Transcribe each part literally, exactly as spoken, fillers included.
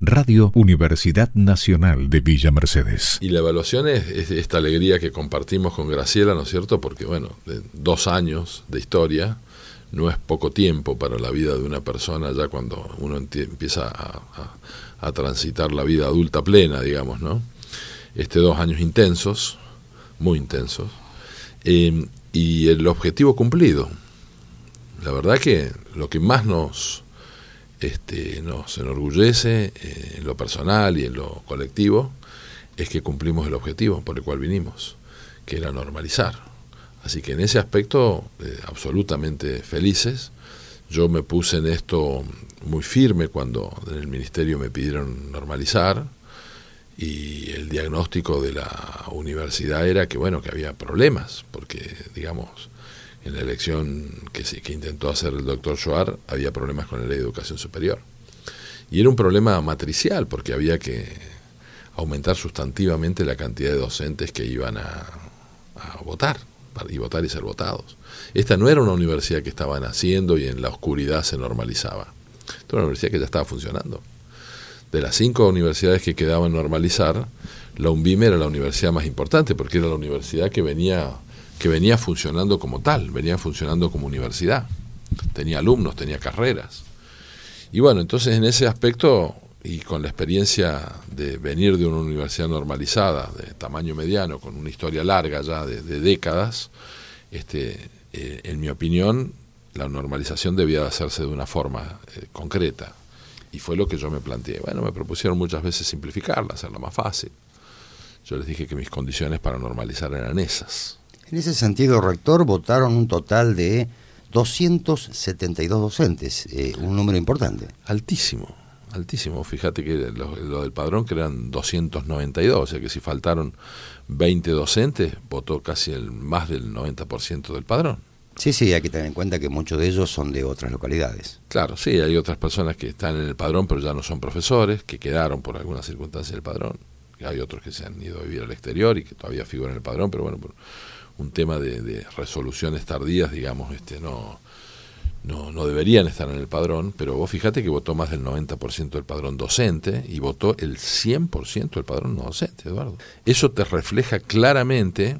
Radio Universidad Nacional de Villa Mercedes. Y la evaluación es, es esta alegría que compartimos con Graciela, ¿no es cierto? Porque, bueno, de dos años de historia no es poco tiempo para la vida de una persona ya cuando uno empieza a, a, a transitar la vida adulta plena, digamos, ¿no? Este, dos años intensos, muy intensos, eh, y el objetivo cumplido. La verdad que lo que más nos, este, nos enorgullece eh, en lo personal y en lo colectivo es que cumplimos el objetivo por el cual vinimos, que era normalizar. Así que en ese aspecto, eh, absolutamente felices. Yo me puse en esto muy firme cuando en el ministerio me pidieron normalizar, y el diagnóstico de la universidad era que, bueno, que había problemas, porque, digamos, en la elección que, que intentó hacer el doctor Joar, había problemas con la ley de educación superior. Y era un problema matricial, porque había que aumentar sustantivamente la cantidad de docentes que iban a, a votar, y votar y ser votados. Esta no era una universidad que estaba naciendo y en la oscuridad se normalizaba. Esta era una universidad que ya estaba funcionando. De las cinco universidades que quedaban normalizar, la UNVIME era la universidad más importante, porque era la universidad que venía, que venía funcionando como tal, venía funcionando como universidad. Tenía alumnos, tenía carreras. Y bueno, entonces en ese aspecto, y con la experiencia de venir de una universidad normalizada, de tamaño mediano, con una historia larga ya de, de décadas, este, eh, en mi opinión, la normalización debía de hacerse de una forma eh, concreta. Y fue lo que yo me planteé. Bueno, me propusieron muchas veces simplificarla, hacerla más fácil. Yo les dije que mis condiciones para normalizar eran esas. En ese sentido, rector, votaron un total de doscientos setenta y dos docentes, eh, un número importante. Altísimo, altísimo. Fíjate que lo, lo del padrón, que eran doscientos noventa y dos, o sea que si faltaron veinte docentes, votó casi el más del noventa por ciento del padrón. Sí, sí, hay que tener en cuenta que muchos de ellos son de otras localidades. Claro, sí, hay otras personas que están en el padrón pero ya no son profesores, que quedaron por alguna circunstancia del padrón. Hay otros que se han ido a vivir al exterior y que todavía figuran en el padrón, pero bueno, por un tema de, de resoluciones tardías, digamos, este no, no, no deberían estar en el padrón, pero vos fíjate que votó más del noventa por ciento del padrón docente y votó el cien por ciento del padrón no docente, Eduardo. Eso te refleja claramente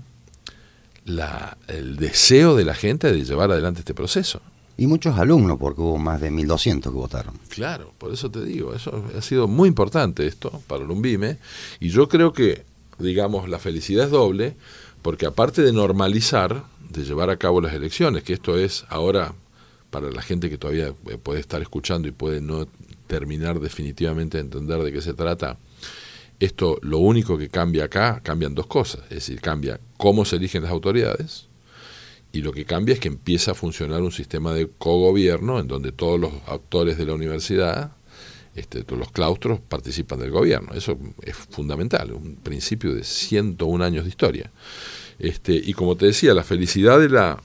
La, el deseo de la gente de llevar adelante este proceso. Y muchos alumnos, porque hubo más de mil doscientos que votaron. Claro, por eso te digo, eso ha sido muy importante esto para el UNVIME, y yo creo que, digamos, la felicidad es doble, porque aparte de normalizar, de llevar a cabo las elecciones, que esto es ahora, para la gente que todavía puede estar escuchando y puede no terminar definitivamente de entender de qué se trata, esto, lo único que cambia acá, cambian dos cosas, es decir, cambia cómo se eligen las autoridades, y lo que cambia es que empieza a funcionar un sistema de cogobierno en donde todos los actores de la universidad, este, todos los claustros participan del gobierno. Eso es fundamental, un principio de ciento un años de historia. Este, y como te decía, la felicidad de la,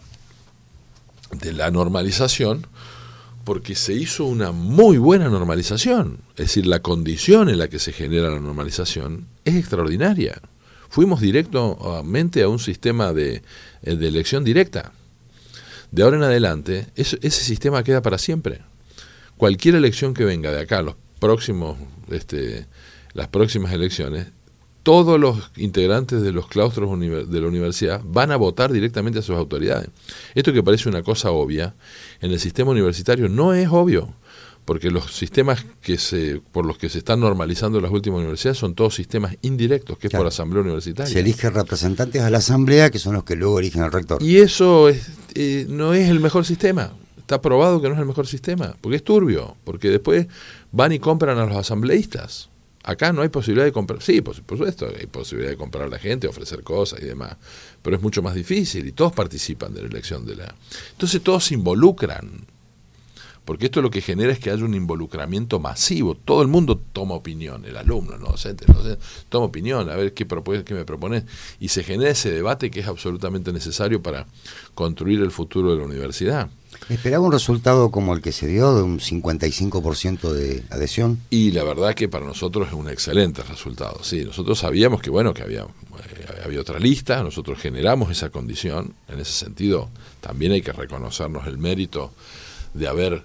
de la normalización, porque se hizo una muy buena normalización, es decir, la condición en la que se genera la normalización es extraordinaria. Fuimos directamente a un sistema de, de elección directa. De ahora en adelante, eso, ese sistema queda para siempre. Cualquier elección que venga de acá, los próximos, este, las próximas elecciones, todos los integrantes de los claustros de la universidad van a votar directamente a sus autoridades. Esto que parece una cosa obvia, en el sistema universitario no es obvio, porque los sistemas que se por los que se están normalizando las últimas universidades son todos sistemas indirectos, que es claro, por asamblea universitaria. Se eligen representantes a la asamblea, que son los que luego eligen al rector. Y eso es, eh, no es el mejor sistema. Está probado que no es el mejor sistema, porque es turbio, porque después van y compran a los asambleístas. Acá no hay posibilidad de comprar, sí, por, por supuesto, hay posibilidad de comprar a la gente, ofrecer cosas y demás, pero es mucho más difícil y todos participan de la elección de la... Entonces todos se involucran, porque esto lo que genera es que haya un involucramiento masivo, todo el mundo toma opinión, el alumno, no docente, no docente, toma opinión, a ver qué, propone, qué me propones, y se genera ese debate que es absolutamente necesario para construir el futuro de la universidad. ¿Esperaba un resultado como el que se dio, de un cincuenta y cinco por ciento de adhesión? Y la verdad que para nosotros es un excelente resultado. Sí, nosotros sabíamos que bueno que había, eh, había otra lista, nosotros generamos esa condición. En ese sentido, también hay que reconocernos el mérito de haber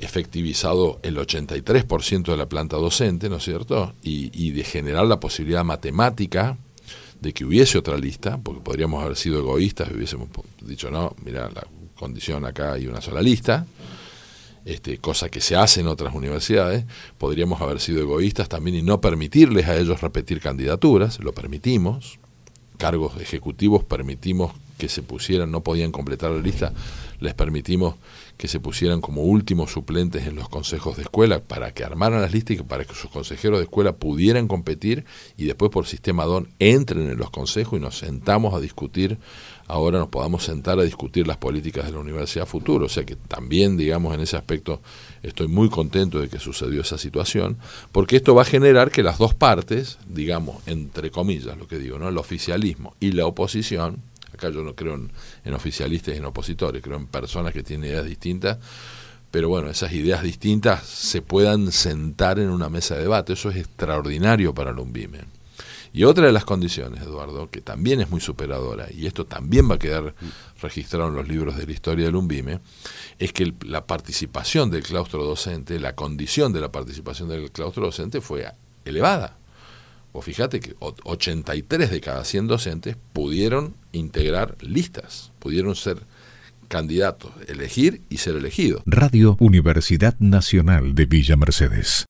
efectivizado el ochenta y tres por ciento de la planta docente, ¿no es cierto? Y, y de generar la posibilidad matemática de que hubiese otra lista, porque podríamos haber sido egoístas y hubiésemos dicho, no, mira, la condición acá hay una sola lista, este, cosa que se hace en otras universidades. Podríamos haber sido egoístas también y no permitirles a ellos repetir candidaturas, lo permitimos. Cargos ejecutivos permitimos que se pusieran, no podían completar la lista, les permitimos que se pusieran como últimos suplentes en los consejos de escuela para que armaran las listas y para que sus consejeros de escuela pudieran competir y después por sistema D O N entren en los consejos y nos sentamos a discutir, ahora nos podamos sentar a discutir las políticas de la universidad futuro. O sea que también, digamos, en ese aspecto estoy muy contento de que sucedió esa situación, porque esto va a generar que las dos partes, digamos, entre comillas, lo que digo, ¿no?, el oficialismo y la oposición, acá yo no creo en, en oficialistas y en opositores, creo en personas que tienen ideas distintas, pero bueno, esas ideas distintas se puedan sentar en una mesa de debate. Eso es extraordinario para el UNVIME. Y otra de las condiciones, Eduardo, que también es muy superadora, y esto también va a quedar registrado en los libros de la historia del UNVIME, es que el, la participación del claustro docente, la condición de la participación del claustro docente fue elevada. O fíjate que ochenta y tres de cada cien docentes pudieron integrar listas, pudieron ser candidatos, elegir y ser elegidos. Radio Universidad Nacional de Villa Mercedes.